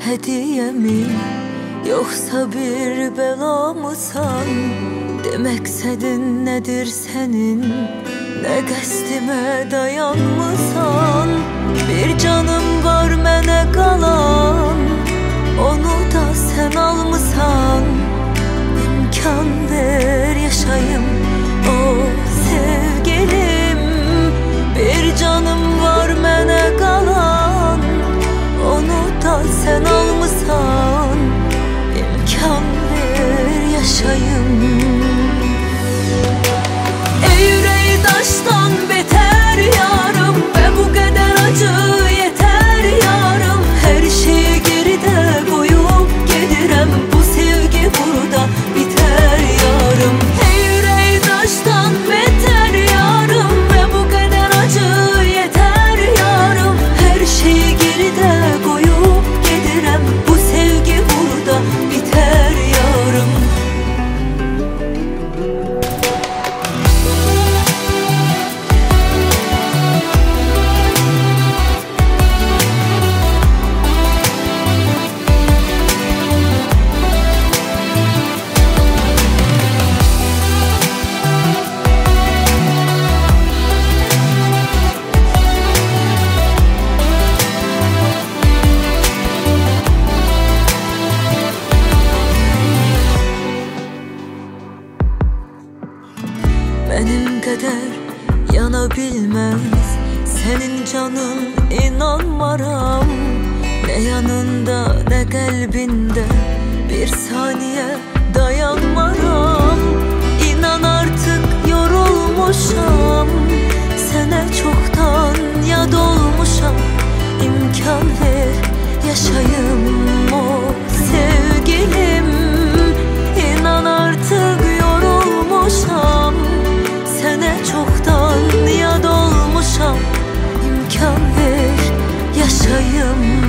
hediye mi, yoksa bir bela mısan? Demek istedin nedir senin, ne qəsdimə dayanmısan? Bir canım var mənə qalan, onu da sen almısan. İmkan ver yaşayım o sevgilim. Bir canım var mənə qalan, onu da sen almısan. İmkan ver yaşayım. Ey yüreği daştan beter yarım, ve bu kadar acı yeter yarım. Her şeyi geride koyup gelirem, bu sevgi burada biter yarım. Ey yüreği daştan beter yarım, ve bu kadar acı yeter yarım. Her şeyi geride koyup gelirem, bu sevgi burada biter yarım. Benim kadar yana bilmez senin canın, inanmaram. Ne yanında ne kalbinde bir saniye dayanmaram. İnan artık yorulmuşam, sana çoktan yad olmuşam. İmkan ver yaşayım o sevgilim. İnan artık yorulmuşam, sana çoktan yad olmuşam. İmkan ver yaşayım.